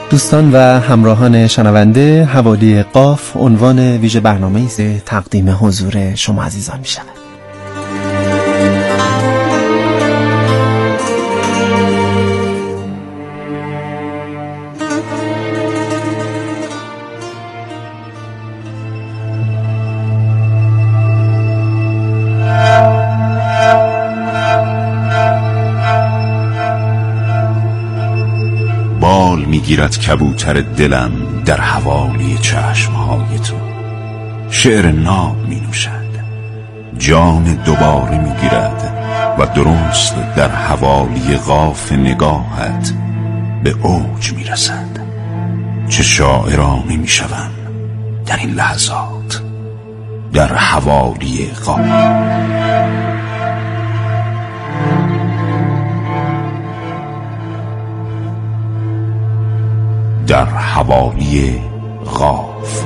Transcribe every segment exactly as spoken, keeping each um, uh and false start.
دوستان و همراهان شنونده، حوالی قاف عنوان ویژه برنامه‌ای تقدیم حضور شما عزیزان می‌شود. بال میگیرد کبوتر دلم در حوالی چشمهای تو، شعر ناب می نوشد، جان دوباره میگیرد و درست در حوالی قاف نگاهت به اوج میرسد. چه شاعرانه میشوم در این لحظات در حوالی قاف. در حوالی قاف.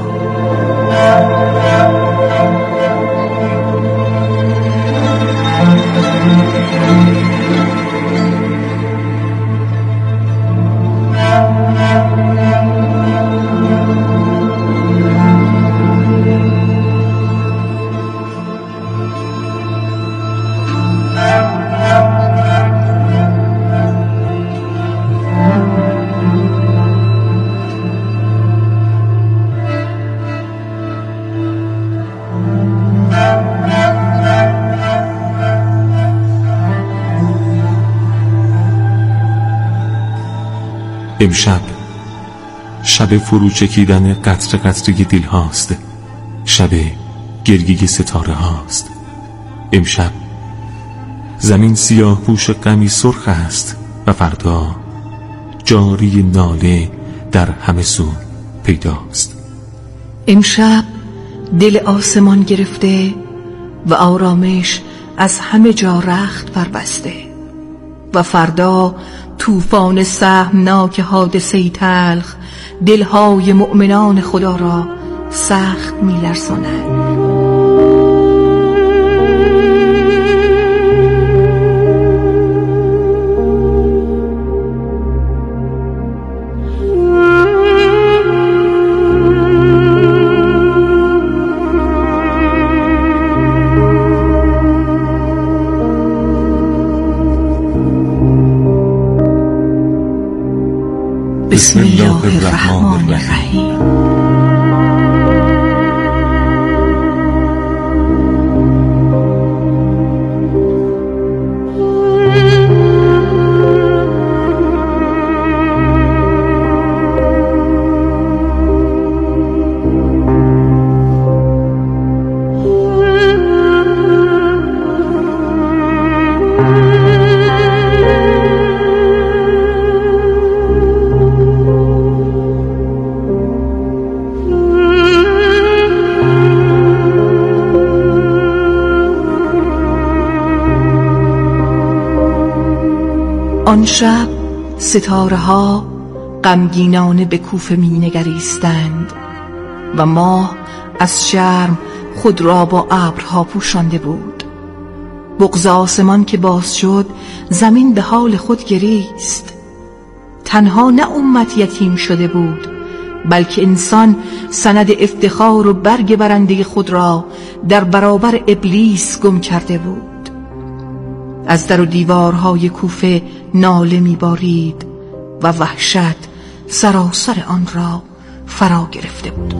امشب شب فرو چکیدن قطره قطره دل هاست، شب گرگی ستاره هاست. امشب زمین سیاه پوش غمی سرخ است و فردا جاری ناله در همه سو پیداست. امشب دل آسمان گرفته و آرامش از همه جا رخت بربسته و فردا طوفان سهمناک حادثه تلخ دلهای مؤمنان خدا را سخت می‌لرزاند. بسم الله الرحمن الرحیم. آن شب ستاره ها غمگینانه به کوفه می نگریستند و ماه از شرم خود را با ابرها پوشانده بود. بغض آسمان که باز شد، زمین به حال خود گریست. تنها نه امت یتیم شده بود، بلکه انسان سند افتخار و برگ برنده خود را در برابر ابلیس گم کرده بود. از در و دیوارهای کوفه ناله می‌بارید و وحشت سراسر آن را فرا گرفته بود.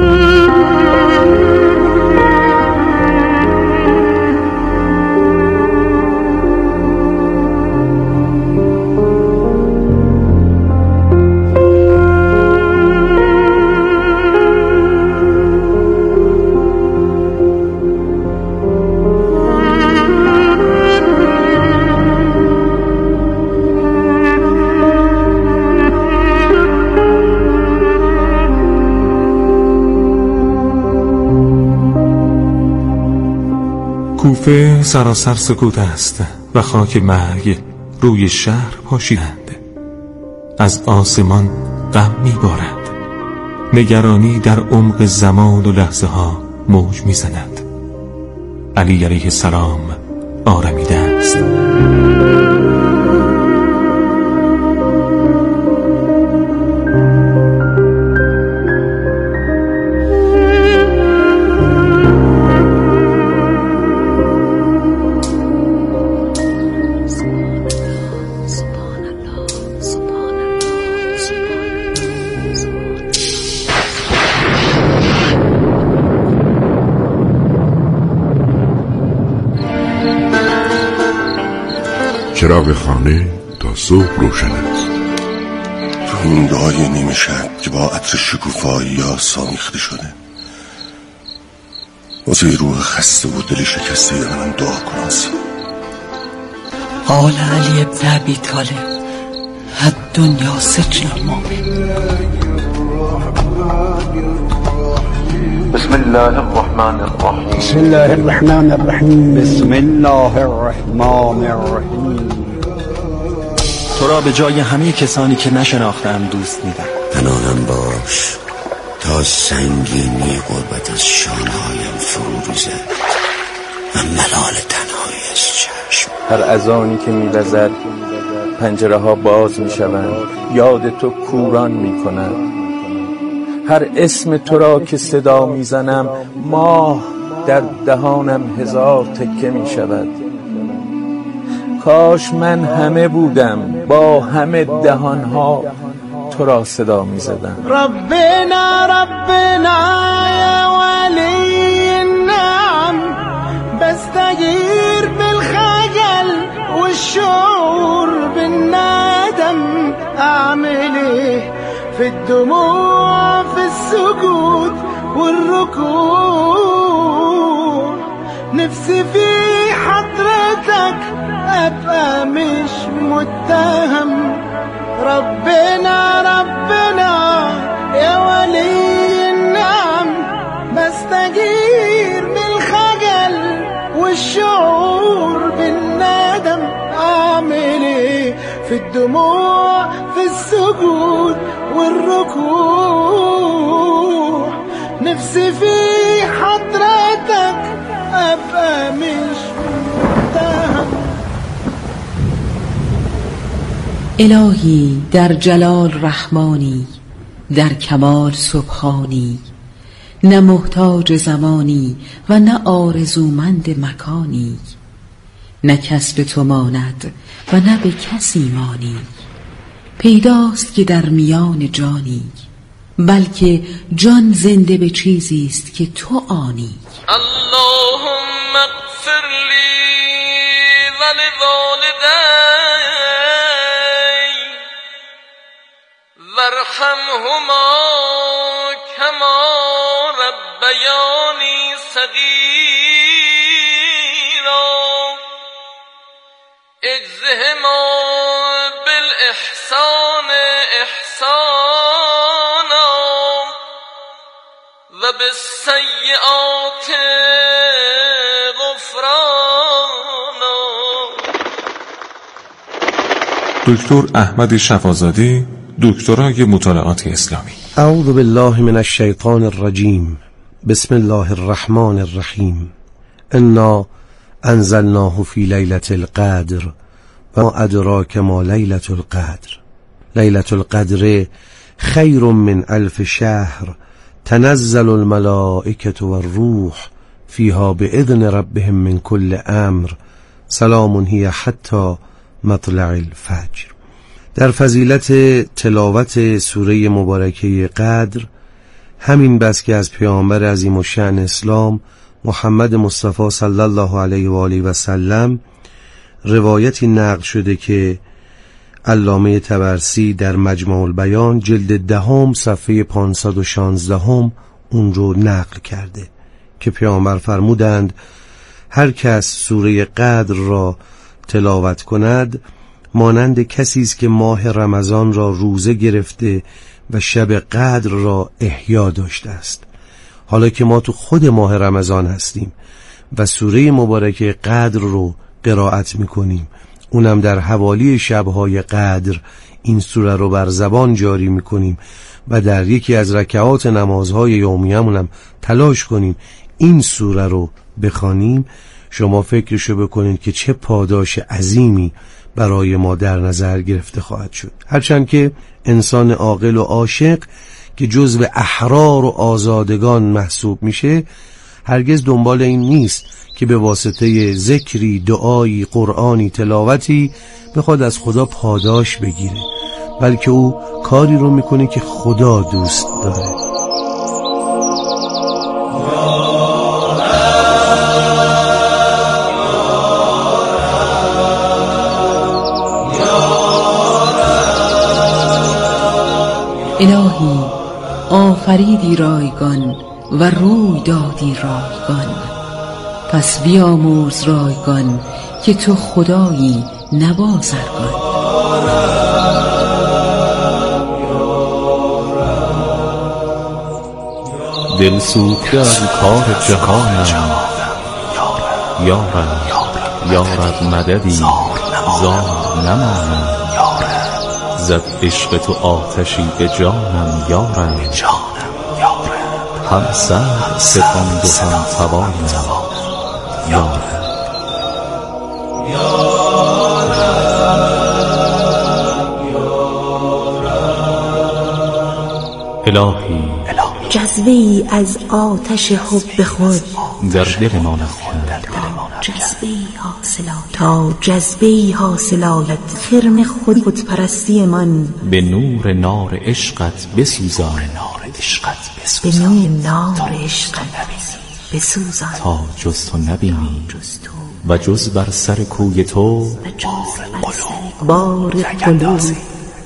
کوفه سراسر سکوت است و خاک مرگ روی شهر پاشیدند. از آسمان غم می‌بارد، نگرانی در عمق زمان و لحظه ها موج می‌زند. علی علیه السلام آرمیده است. چراغ خانه تا صبح روشن است. تو این دعای نیمه شب که با عطر شکوفایی آمیخته شده، واسه روح خسته و دل شکسته منم دعا کن. قال علی ابن ابی طالب الدنیا سجن المؤمن. بسم الله الرحمن الرحیم. بسم الله الرحمن الرحیم. بسم الله الرحمن الرحیم. تو را به جای همه کسانی که نشناختم دوست میدم. پناهم باش تا سنگینی غربت از شانهایم فرو ریزد و ملال تنهایی از چشم. هر اذانی که می‌وزد پنجره ها باز می‌شوند، یاد تو کوران می‌کند. هر اسم تو را که صدا می‌زنم ماه در دهانم هزار تکه می‌شود. کاش من همه بودم، با همه دهانها تو را صدا می‌زدم. ربنا ربنا یا ولی النعم بستغیر بالخجل والشعور بالندم. اعمل في الدموع في السجود والركوع. نفسي في حضرتك ابقى مش متهم. ربنا ربنا يا ولي النعم بستغير بالخجل والشعور بالندم. اعمل ايه في الدموع في السجود والركوع. نفسي في حضرتك ابقى مش متهم. الهی در جلال رحمانی، در کمال سبحانی، نه محتاج زمانی و نه آرزومند مکانی. نه کس به تو ماند و نه به کسی مانی. پیداست که در میان جانی، بلکه جان زنده به چیزی است که تو آنی. اللهم اغفر لی ولوالدی وارحمهما كما ربياني صغيرا. اجزهما بالاحسان احسانا وبالسيئات غفرانا. دکتر احمد شفازاده، دکترای مطالعات اسلامی. اعوذ بالله من الشیطان الرجیم. بسم الله الرحمن الرحیم. انا انزلناه فی لیلة القدر و ما ادراک ما لیلة القدر. لیلة القدر خیر من الف شهر تنزل الملائکة والروح فیها باذن ربهم من کل امر سلام هی حتی مطلع الفجر. در فضیلت تلاوت سوره مبارکه قدر همین بس که از پیامبر عظیم الشأن اسلام محمد مصطفی صلی الله علیه و آله و سلم روایتی نقل شده که علامه طبرسی در مجمع البیان جلد دهم صفحه پانصد و شانزده هم اون رو نقل کرده که پیامبر فرمودند هر کس سوره قدر را تلاوت کند مانند کسی است که ماه رمضان را روزه گرفته و شب قدر را احیا داشته است. حالا که ما تو خود ماه رمضان هستیم و سوره مبارکه قدر رو قرائت میکنیم، اونم در حوالی شبهای قدر این سوره رو بر زبان جاری میکنیم و در یکی از رکعات نمازهای یومیه‌مون تلاش کنیم این سوره رو بخوانیم، شما فکرشو بکنید که چه پاداش عظیمی برای ما در نظر گرفته خواهد شد. هرچند که انسان عاقل و عاشق که جزو احرار و آزادگان محسوب میشه هرگز دنبال این نیست که به واسطه ذکری، دعایی، قرآنی، تلاوتی بخواد از خدا پاداش بگیره، بلکه او کاری رو میکنه که خدا دوست داره. آفریدی رایگان و روی دادی رایگان. پس بیامرز رایگان که تو خدایی نبازرگان. دل سوخته از کار جهانم، یارم یارب مددی زار نمانم. زد عشق تو آتشی به جانم یارم، هم سر سپاند و هم توانم یارم. الهی جذبه ای از آتش حب خود در دل ما نفکن، جذبه ای حاصلات تا جذبه ای حاصلات خرم خود خودپرستی من به نور نار عشقت بسوزان، به نور نار عشقت بسوزان تا جز تو نبینی و جز بر سر کوی تو بار قلوب نیندازی.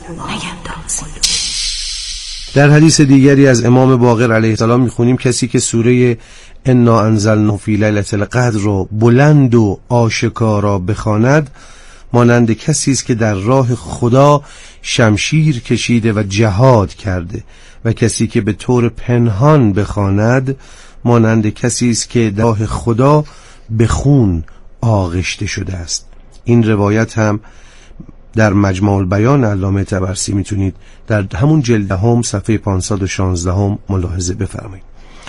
در حدیث دیگری از امام باقر علیه السلام میخونیم کسی که سوره انا انزلناه فی لیلة القدر رو بلند و آشکارا بخواند مانند کسی است که در راه خدا شمشیر کشیده و جهاد کرده، و کسی که به طور پنهان بخواند مانند کسی است که در راه خدا به خون آغشته شده است. این روایت هم در مجمع البیان علامه طبرسی میتونید در همون جلد هم صفحه پانصد و شانزده هم ملاحظه بفرمایید.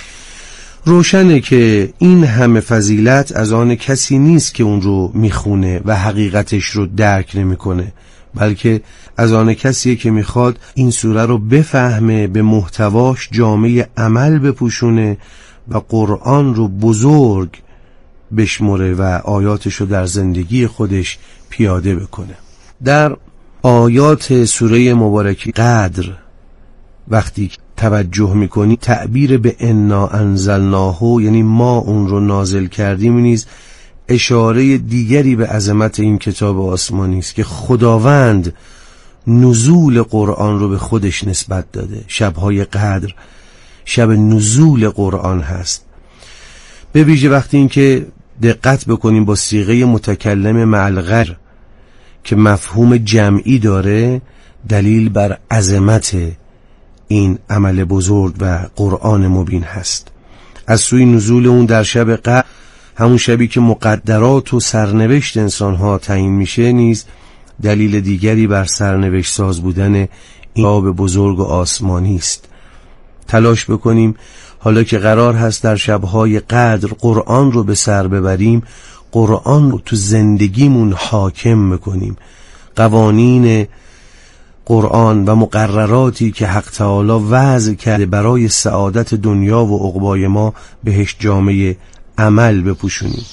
روشنه که این همه فضیلت از آن کسی نیست که اون رو میخونه و حقیقتش رو درک نمیکنه، بلکه از آن کسیه که میخواد این سوره رو بفهمه، به محتواش جامعه عمل بپوشونه و قرآن رو بزرگ بشمره و آیاتش رو در زندگی خودش پیاده بکنه. در آیات سوره مبارکه قدر وقتی توجه میکنی تعبیر به انا انزلناه یعنی ما اون رو نازل کردیم نیز اشاره دیگری به عظمت این کتاب آسمانی است که خداوند نزول قرآن رو به خودش نسبت داده. شبهای قدر شب نزول قرآن هست، به ویژه وقتی این که دقت بکنیم با صیغه متکلم مع الغیر که مفهوم جمعی داره، دلیل بر عظمت این عمل بزرگ و قرآن مبین هست. از سوی نزول اون در شب قدر، همون شبی که مقدرات و سرنوشت انسانها تعیین میشه، نیز دلیل دیگری بر سرنوشت ساز بودن این باب بزرگ و آسمانی است. تلاش بکنیم حالا که قرار هست در شبهای قدر قرآن رو به سر ببریم، قرآن رو تو زندگیمون حاکم بکنیم. قوانین قرآن و مقرراتی که حق تعالی وضع کرده برای سعادت دنیا و عقبای ما بهش جامعه عمل بپوشونیم.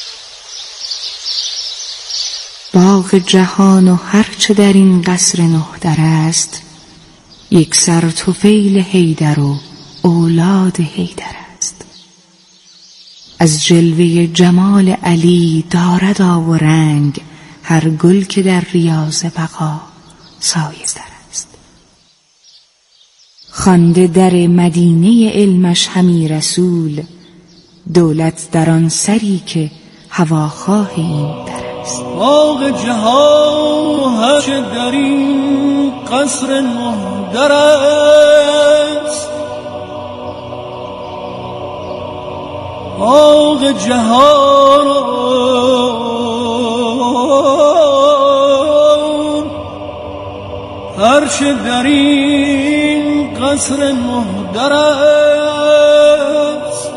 باغ جهان و هرچه در این قصر نه در است، یک سر طفیل حیدر و اولاد حیدر است. از جلوه جمال علی دارد آب و رنگ، هر گل که در ریاض بقا سایه در است. خوانده در مدینه علمش همی رسول، دولت در آن سری که هواخواه این در است. باغ جهان هرچه در این قصر نه در است، باغ جهان هرچه در این قصر نه در است،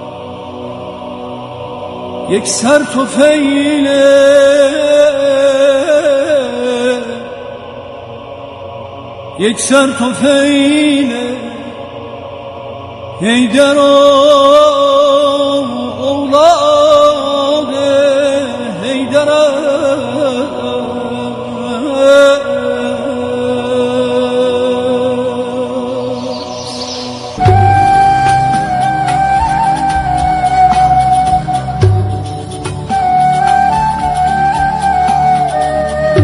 یک سر طفیل یک سر طفیل حیدر اولاد حیدر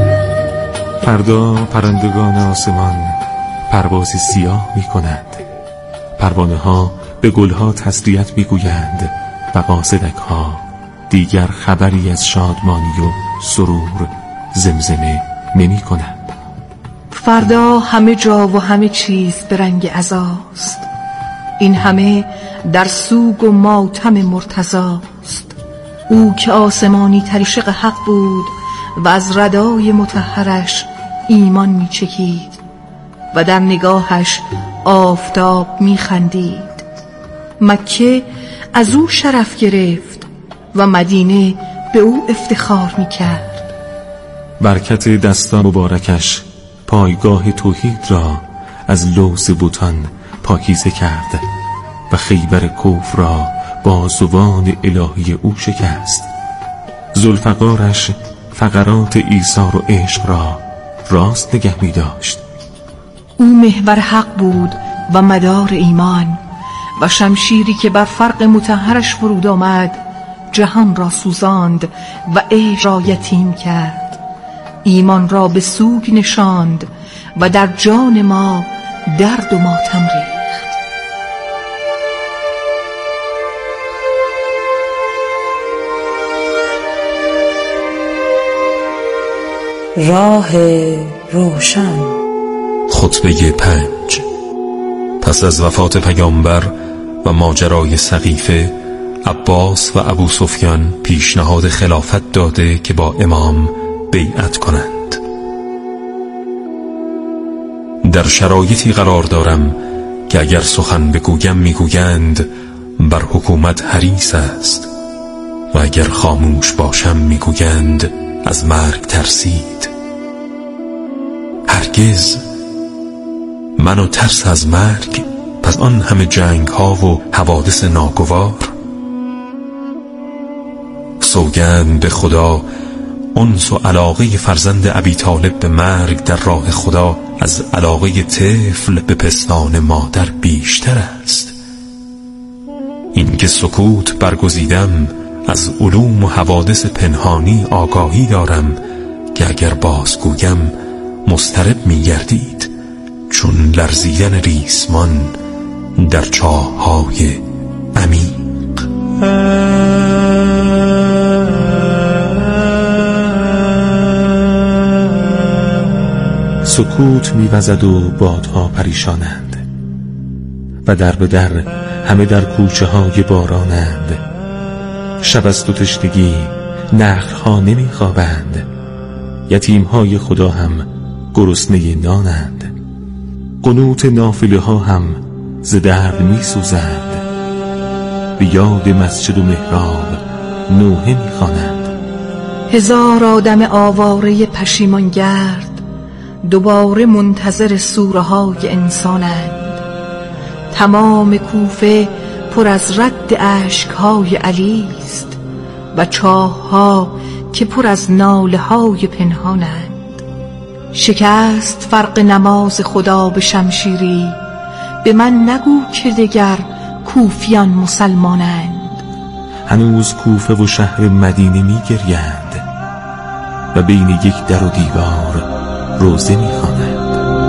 فردا پرندگان آسمان پروازی سیاه می کنند، پروانه ها به گلها تسلیت میگویند و قاصدک ها دیگر خبری از شادمانی و سرور زمزمه نمی کنند. فردا همه جا و همه چیز به رنگ عزاست، این همه در سوگ و ماتم مرتضاست. او که آسمانی طریق حق بود و از ردای مطهرش ایمان می چکید و در نگاهش آفتاب می خندید. مکه از او شرف گرفت و مدینه به او افتخار می کرد. برکت دستان مبارکش پایگاه توحید را از لوث بتان پاکیزه کرد و خیبر کفر را با زبان الهی او شکست. ذوالفقارش فقرات ایثار و عشق را راست نگه می داشت. او محور حق بود و مدار ایمان و شمشیری که بر فرق مطهرش فرود آمد جهان را سوزاند و عشق را یتیم کرد. ایمان را به سوگ نشاند و در جان ما درد و ماتم ریخت. راه روشن. خطبه پنج. پس از وفات پیامبر و ماجرای سقیفه، عباس و ابو سفیان پیشنهاد خلافت داده که با امام بیعت کنند. در شرایطی قرار دارم که اگر سخن بگویم میگویند بر حکومت حریص است و اگر خاموش باشم میگویند از مرگ ترسید. هرگز من و ترس از مرگ، پس آن همه جنگ ها و حوادث ناگوار. سوگند به خدا انس و علاقه فرزند ابی طالب به مرگ در راه خدا از علاقه طفل به پستان مادر بیشتر است. این که سکوت برگزیدم از علوم و حوادث پنهانی آگاهی دارم که اگر بازگویم مضطرب می‌گردید، چون لرزیدن ریسمان در چاه‌های عمیق. سکوت می‌وزد و بادها پریشانند و در به در همه در کوچه های بارانند. شب است و تشنگی، نخل‌ها نمی‌خوابند، یتیم‌های خدا هم گرسنه نانند. قنوت نافله ها هم ز درد می‌سوزند، به یاد مسجد و محراب نوحه می‌خوانند. هزار آدم آواره پشیمان گرد دوباره منتظر سوره های انسانند. تمام کوفه پر از رد اشک های علی است و چاه ها که پر از ناله های پنهانند. شکست فرق نماز خدا به شمشیری، به من نگو که دگر کوفیان مسلمانند. هنوز کوفه و شهر مدینه می گریند و بین یک در و دیوار روزه می خوانند.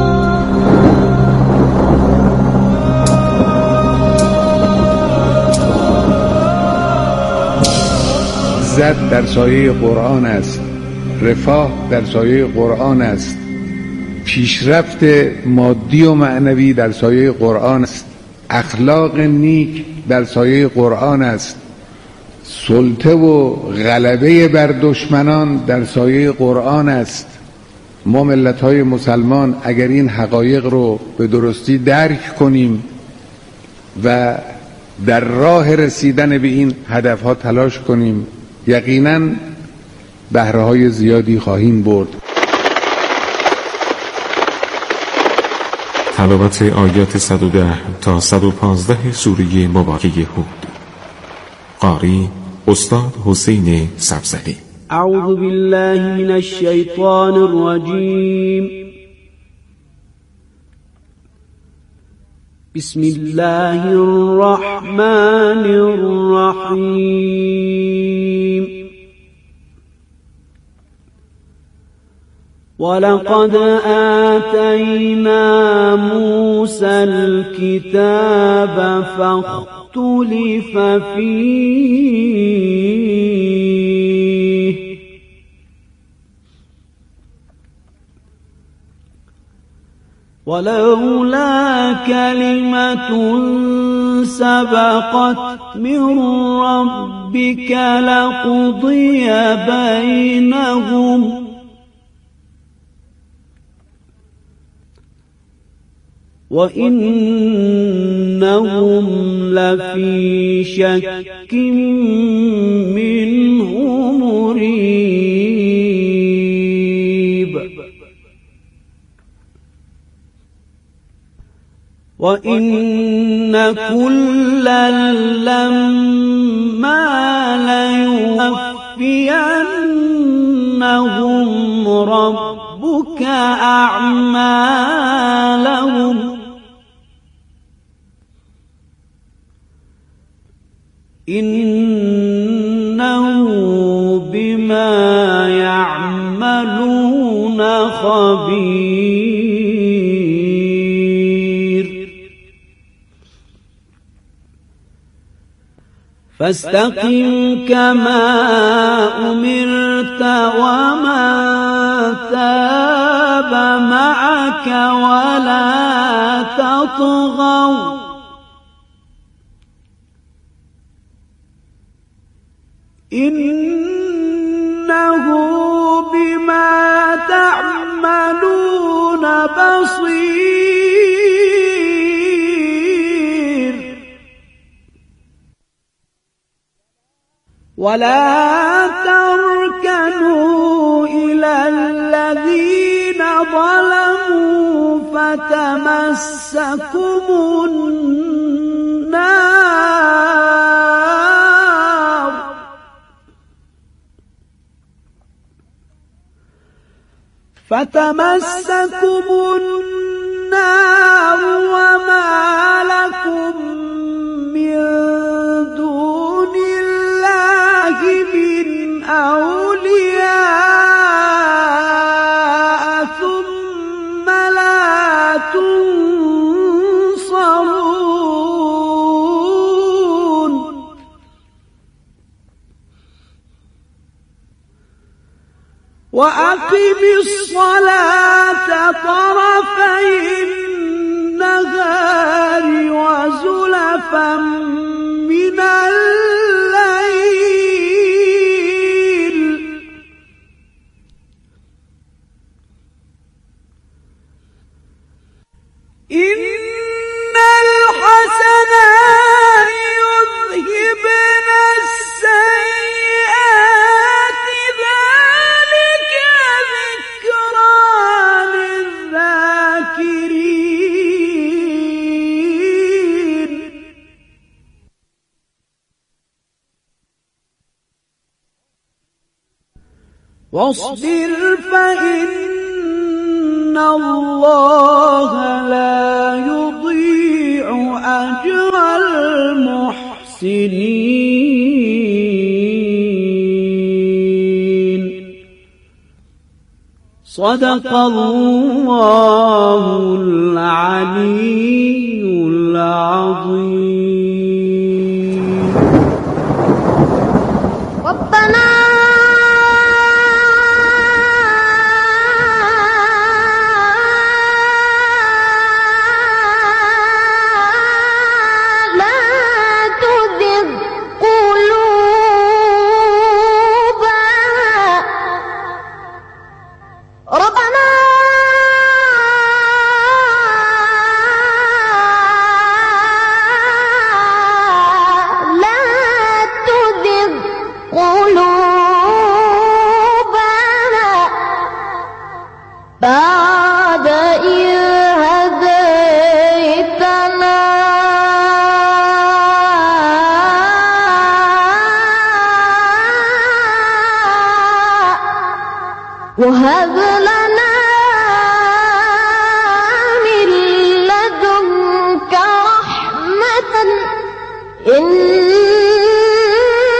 عزت در سایه قرآن است، رفاه در سایه قرآن است، پیشرفت مادی و معنوی در سایه قرآن است، اخلاق نیک در سایه قرآن است، سلطه و غلبه بر دشمنان در سایه قرآن است. ما ملت‌های مسلمان اگر این حقایق رو به درستی درک کنیم و در راه رسیدن به این هدفها تلاش کنیم، یقیناً بهره‌های زیادی خواهیم برد. تلاوت آیات صد و ده تا صد و پانزده سوره مبارکه هود. قاری استاد حسین سبزلی. اعوذ بالله من الشیطان الرجیم. بسم الله الرحمن الرحیم. ولقد آتينا موسى الكتاب فاختلف فيه ولولا كلمة سبقت من ربك لقضي بينهم وإنهم لفي شك منه مريب وإن كلا لما ليوفينهم ربك أعمالهم إنه بما يعملون خبير فاستقم كما أمرت ومن تاب معك ولا تطغوا إنه بما تعملون بصير ولا تركنوا إلى الذين ظلموا فتمسكم النار فتمسكم النار وما لكم من دون الله من أولياء ثم لا تنصرون وأقم الصلاة طرفي النهار وزلفا من الليل إن الحسنات يذهبن السيئات ذلك ذكرى للذاكرين واصبر فإن الله لا يضيع أجر المحسنين صدق الله العلي العظيم. ربنا بعد إذ هديتنا وهب لنا من لدنك رحمة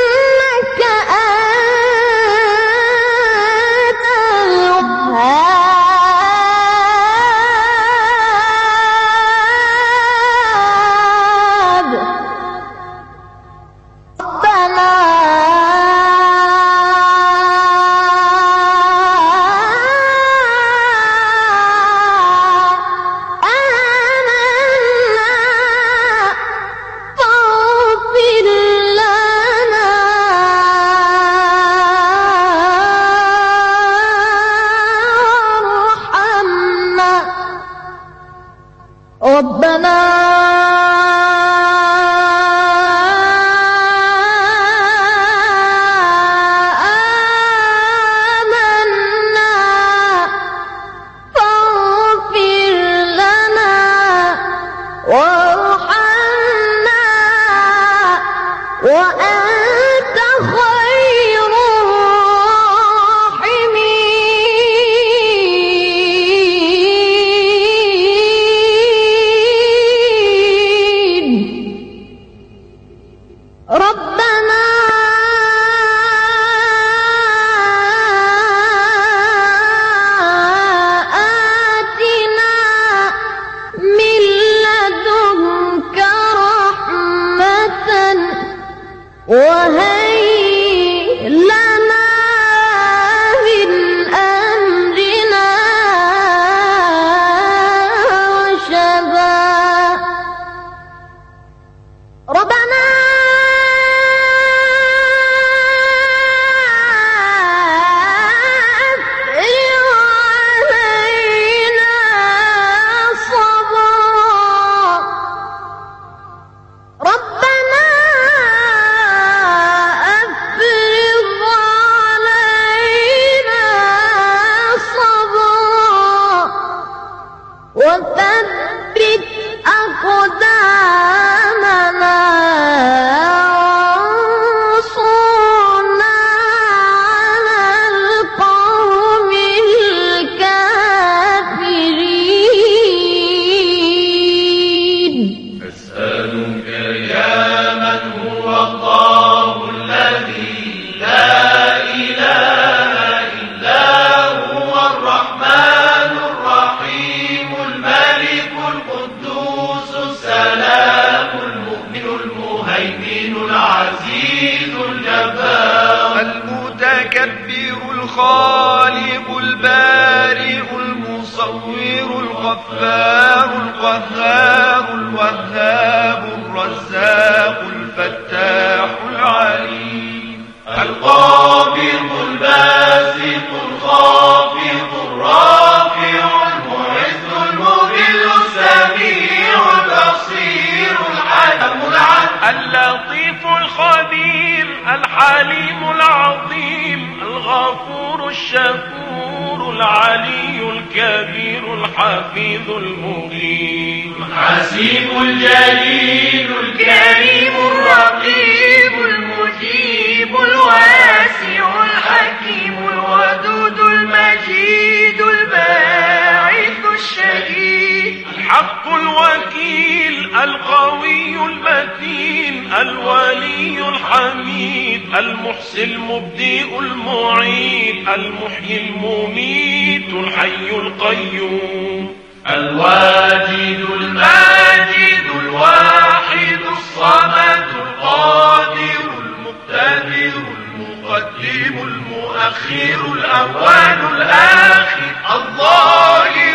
إنك أنت الوهاب الخالق البارئ المصور الغفار القهار الوهاب الرزاق الفتاح العليم القابض الباسط الخافض الرافع المعز المذل السميع البصير الحكم العدل اللطيف الخبير الحليم العظيم الغفور الشكور العلي الكبير الحفيظ المغيث الحسيب الجليل الكريم الرقيب المجيب الواسع الحكيم الودود المجيد الباعث الشهيد الحق الوكيل القوي المتين الولي الحميد المحسن المبدئ المعيد المحيي المميت الحي القيوم الواجد الماجد الواحد الصمد القادر المقتدر المقدم المؤخر الأول الآخر الظاهر